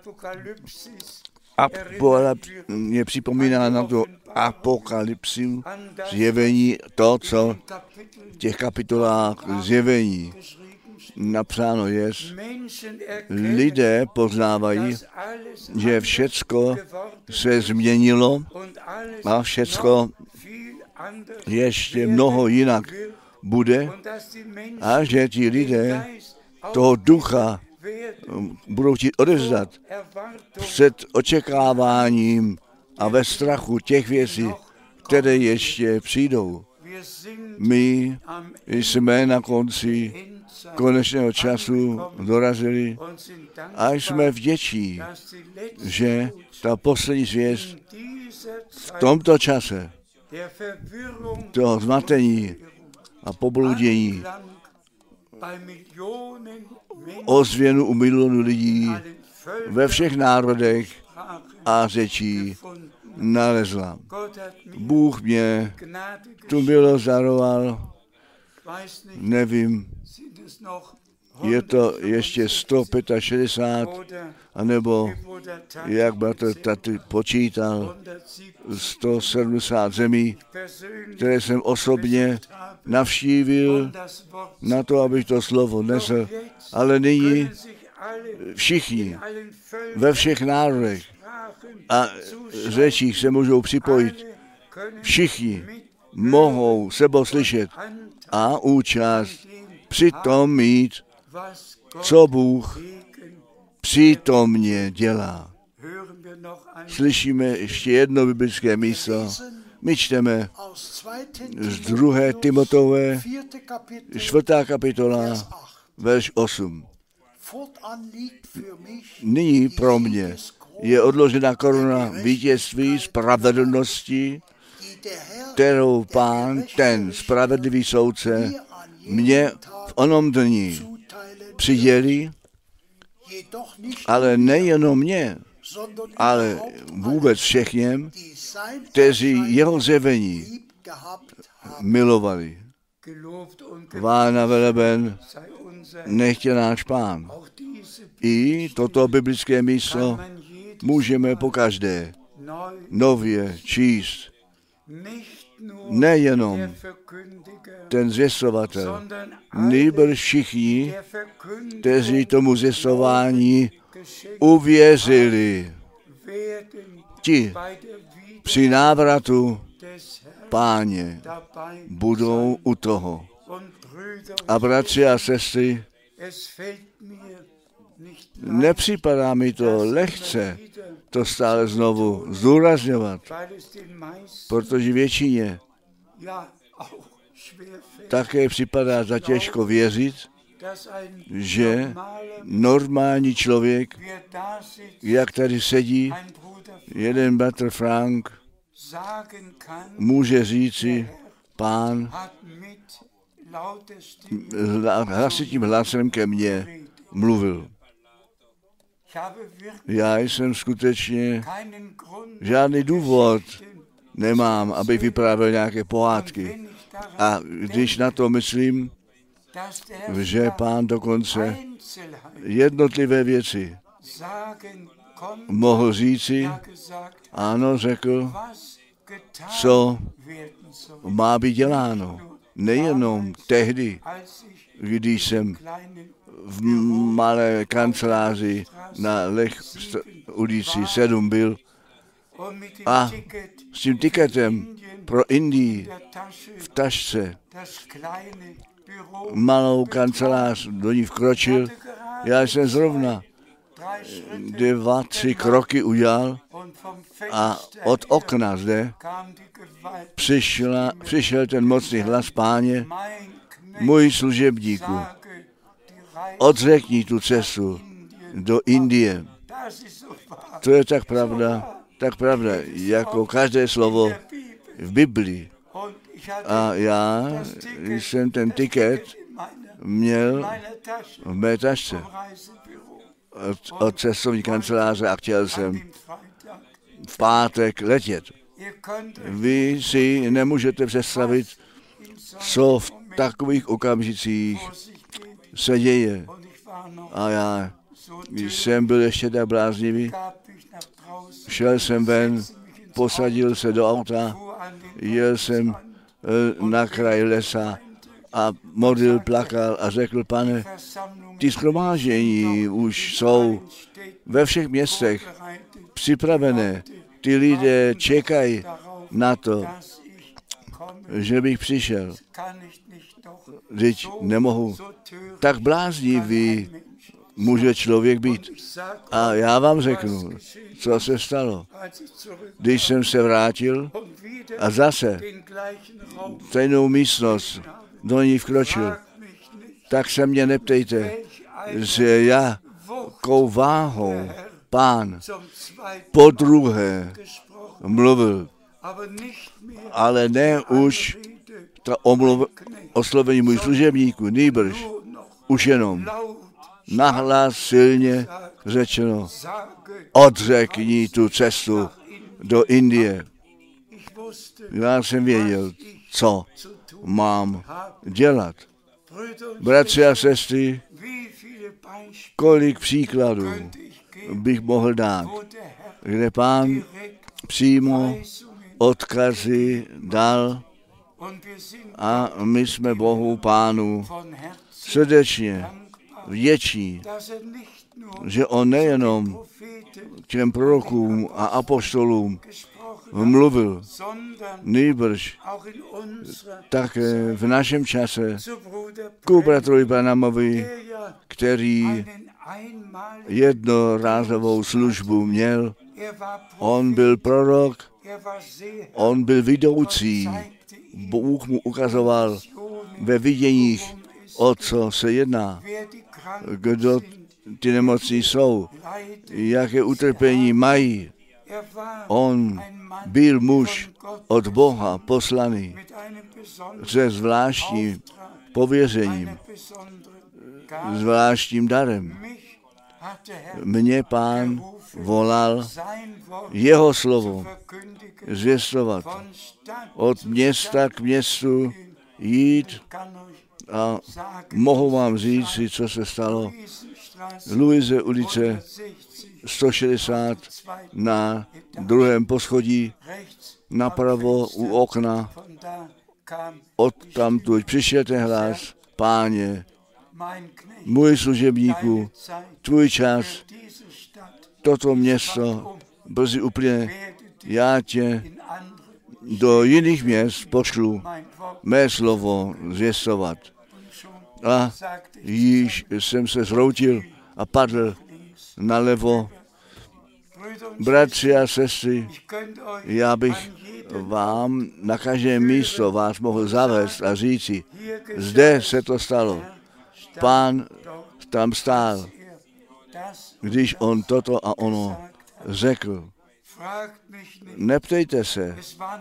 Mě připomíná na to apokalypsu, zjevení, to, co v těch kapitolách zjevení napsáno je. Lidé poznávají, že všecko se změnilo a všecko ještě mnoho jinak bude a že ti lidé toho ducha budou chtít odevzdat před očekáváním a ve strachu těch věcí, které ještě přijdou. My jsme na konci konečného času dorazili a jsme vděční, že ta poslední zvěst v tomto čase toho zmatení a pobludění ozvěnu u milionů lidí ve všech národech a řečí nalezla. Bůh mě tu milost daroval, nevím, je to ještě 165, anebo jak bratr Taty počítal, 170 zemí, které jsem osobně navštívil na to, abych to slovo nesl. Ale nyní všichni ve všech národech a řečích se můžou připojit. Všichni mohou sebo slyšet a účast přitom mít, co Bůh přítomně dělá. Slyšíme ještě jedno biblické místo. My čteme z 2. Timotové, 4. kapitola, verš 8. Nyní pro mě je odložena koruna vítězství, spravedlnosti, kterou Pán, ten spravedlivý soudce, mě v onom dni přidělí, ale nejenom mě, ale vůbec všechněm, kteří jeho zjevení milovali. Vána veleben, nechtě náš Pán. I toto biblické místo můžeme pokaždé nově číst. Nejenom ten zvěstovatel, nýbrž všichni, kteří tomu zvěstování uvěřili. Ti při návratu Páně budou u toho. A bratři a sestry, nepřipadá mi to lehce to stále znovu zdůrazňovat, protože většině také připadá za těžko věřit, že normální člověk, jak tady sedí, jeden bratr Frank, může říci, Pán hlasitým hlasem ke mně mluvil. Já jsem skutečně žádný důvod nemám, abych vyprávěl nějaké pohádky. A když na to myslím, že Pán dokonce jednotlivé věci mohl říci, ano, řekl, co má být děláno. Nejenom tehdy, když jsem v malé kanceláři na Lech ulici 7 byl a s tím tiketem pro Indii v tašce malou kancelář do ní vkročil. Já jsem zrovna 2-3 kroky udělal a od okna zde přišel ten mocný hlas: Páně, můj služebníku, odřekni tu cestu do Indie. To je tak pravda, jako každé slovo v Biblii. A já jsem ten tiket měl v mé tašce od cestovní kanceláře a chtěl jsem v pátek letět. Vy si nemůžete představit, co v takových okamžicích se děje. A já jsem byl ještě tak bláznivý, šel jsem ven, posadil se do auta, jel jsem na kraj lesa a modlil, plakal a řekl: Pane, ty shromáždění už jsou ve všech městech připravené. Ty lidé čekají na to, že bych přišel. Vždyť nemohu. Tak bláznivý může člověk být. A já vám řeknu, co se stalo. Když jsem se vrátil a zase stejnou místnost do ní vkročil, tak se mě neptejte, že jakou váhou Pán podruhé mluvil, ale ne už ta oslovení můj služebníku, nýbrž už jenom nahlas silně řečeno: odřekni tu cestu do Indie. Já jsem věděl, co mám dělat. Bratři a sestry, kolik příkladů bych mohl dát, kde Pán přímo odkazy dal a my jsme Bohu Pánu srdečně vděční, že on nejenom k těm prorokům a apoštolům mluvil, nýbrž také v našem čase ku bratrovi Branhamovi, který jednorázovou službu měl. On byl prorok, on byl vidoucí. Bůh mu ukazoval ve viděních, o co se jedná, kdo ty nemocní jsou, jaké utrpení mají. On byl muž od Boha poslaný se zvláštním pověřením, zvláštním darem. Mě Pán volal jeho slovo zvěstovat, od města k městu jít a mohu vám říct, co se stalo. Louise ulice 160 na druhém poschodí, napravo u okna, odtamtud přišel ten hlas: Páně, můj služebníku, tvůj čas, toto město brzy uplyne, já tě do jiných měst pošlu mé slovo zvěstovat. A již jsem se zhroutil a padl nalevo. Bratři a sestry, já bych vám na každé místo vás mohl zavést a říci: zde se to stalo. Pán tam stál, když on toto a ono řekl. Neptejte se,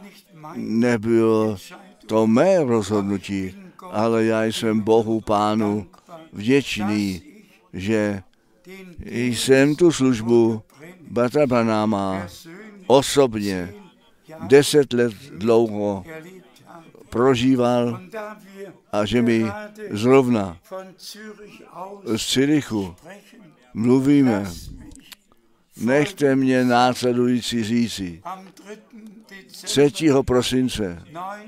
nebylo to mé rozhodnutí, ale já jsem Bohu Pánu vděčný, že jsem tu službu bratra Branhama osobně 10 let dlouho prožíval a že my zrovna z Cyrichu mluvíme. Nechte mě následující říci. 3. prosince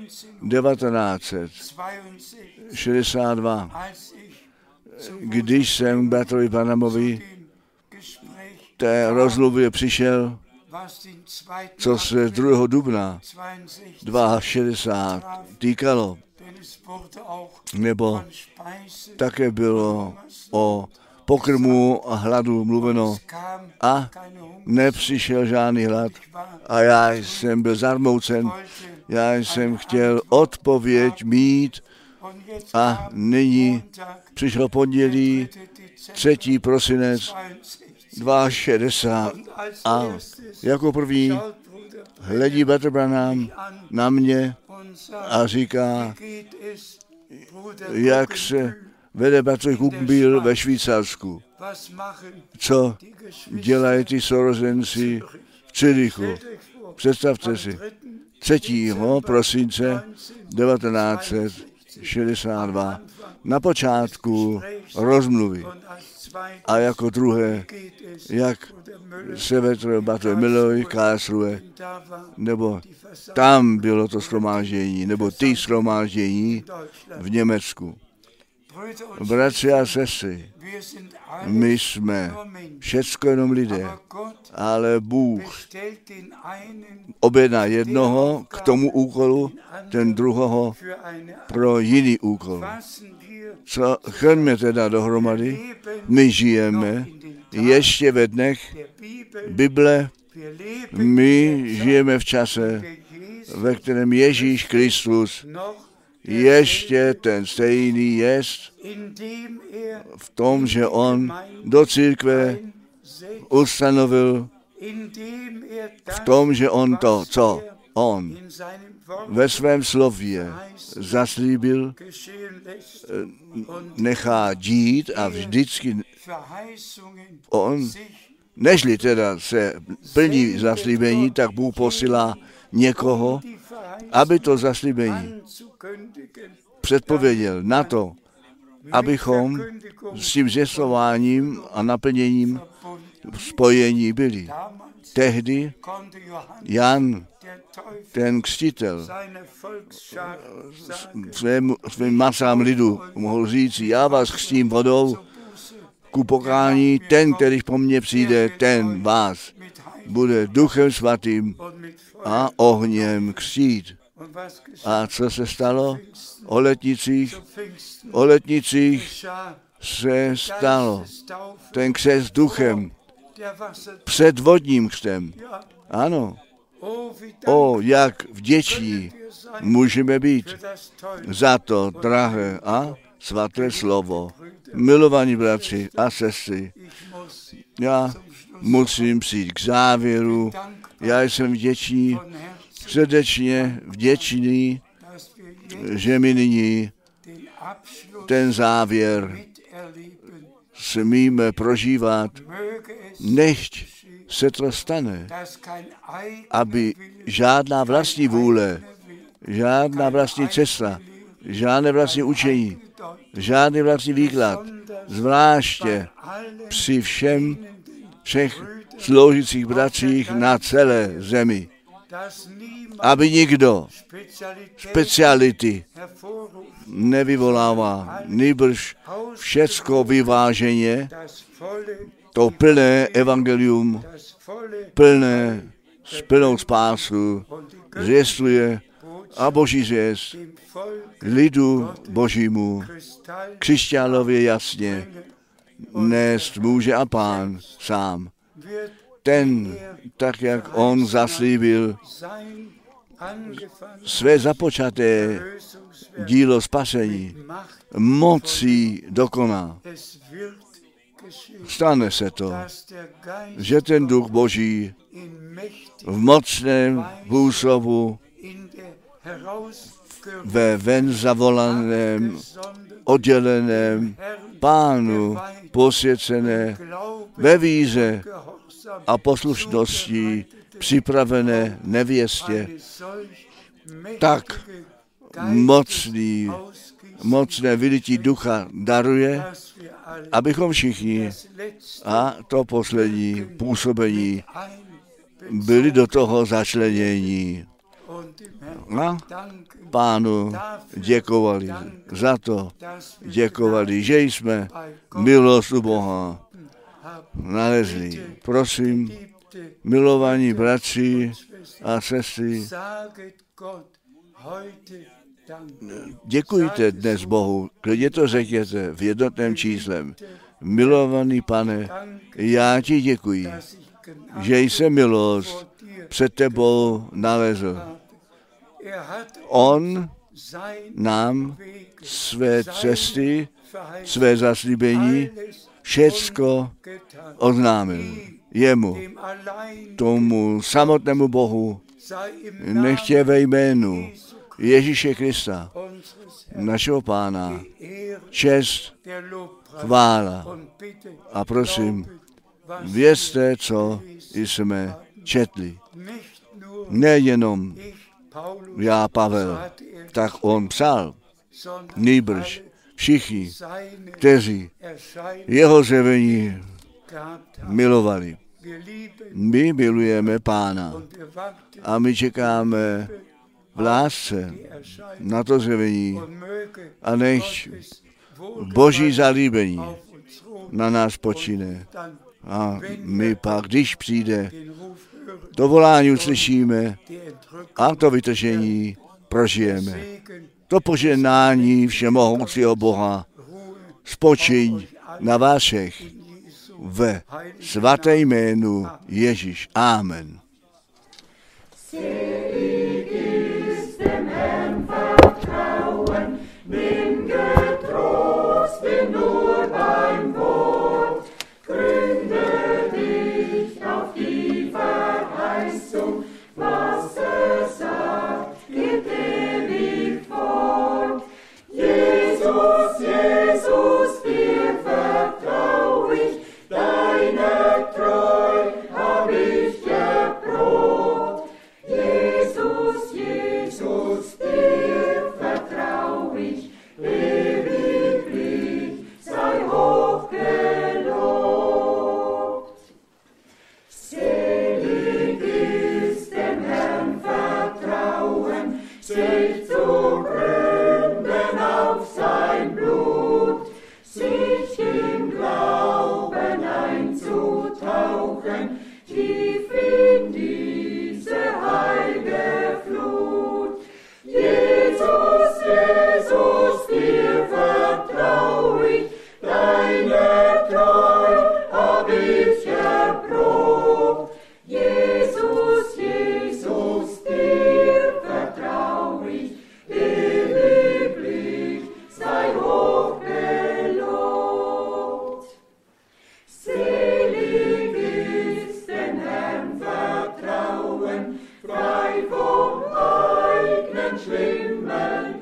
1962, když jsem k bratrovi Branhamovi té rozmluvě přišel, co se 2. dubna 1962 týkalo, nebo také bylo o pokrmu a hladu mluveno a nepřišel žádný hlad a já jsem byl zarmoucen, já jsem chtěl odpověď mít a nyní přišlo pondělí 3. prosinec 1962 a jako první hledí bratr Branham na mě a říká, jak se vede bratr Kukenbühl ve Švýcarsku. Co dělají ty sourozenci v Cyrichu? Představte si, 3. prosince 1962 na počátku rozmluvy. A jako druhé, jak se vedl bratr Miller Karlsruhe, nebo tam bylo to shromáždění, nebo ty shromáždění v Německu. Bratři a sestry, my jsme všecko jenom lidé, ale Bůh objedná jednoho k tomu úkolu, ten druhého pro jiný úkol. Co chrňme teda dohromady, my žijeme ještě ve dnech Bible, my žijeme v čase, ve kterém Ježíš Kristus ještě ten stejný jest v tom, že on do církve ustanovil, v tom, že on to, co on ve svém slově zaslíbil, nechá dít a vždycky on, nežli teda se plní zaslíbení, tak Bůh posílá někoho, aby to zaslíbení předpověděl na to, abychom s tím zjistováním a naplněním spojení byli. Tehdy Jan, ten křtitel, svým masám lidu mohl říct, já vás křtím vodou ku pokání, ten, který po mně přijde, ten vás bude Duchem Svatým a ohněm křtít. A co se stalo? O letnicích se stalo ten křest duchem před vodním křtem. Ano. O, jak vděční můžeme být za to drahé a svaté slovo. Milovaní bratři a sestry, já musím přijít k závěru. Já jsem vděčný, srdečně vděčný, že mi nyní ten závěr smíme prožívat. Nechť se to stane, aby žádná vlastní vůle, žádná vlastní cesta, žádné vlastní učení, žádný vlastní výklad, zvláště při všech sloužících bratřích na celé zemi, aby nikdo speciality nevyvolává, nýbrž všecko vyváženě, to plné evangelium, s plnou spásu zvěstuje a Boží zvěst lidu Božímu, křesťanově jasně nést může a Pán sám. Ten, tak jak on zaslíbil své započaté dílo spasení, mocí dokoná. Stane se to, že ten Duch Boží v mocném působu ve ven zavolaném, odděleném Pánu posvěcené ve víře a poslušnosti připravené nevěstě, tak mocné vylití ducha daruje, abychom všichni a to poslední působení byli do toho začlenění. A Pánu děkovali za to, děkovali, že jsme milost u Boha nalezli. Prosím, milovaní bratři a sestry, děkujte dnes Bohu, klidně to řekněte v jednotném číslem. Milovaný Pane, já ti děkuji, že jsem milost před tebou nalezl. On nám své cesty, své zaslíbení, všecko oznámil. Jemu, tomu samotnému Bohu, nechtě ve jménu Ježíše Krista, našeho Pána, čest, chvála. A prosím, vězte, co jsme četli. Nejenom já, Pavel, tak on psal, nýbrž všichni, kteří jeho zjevení milovali. My milujeme Pána a my čekáme v lásce na to zjevení a nech Boží zalíbení na nás počíne. A my pak, když přijde, to volání uslyšíme a to vytržení prožijeme. To požehnání všemohoucího Boha spočiň na vás všech ve svaté jménu Ježíš. Amen. Schwimmen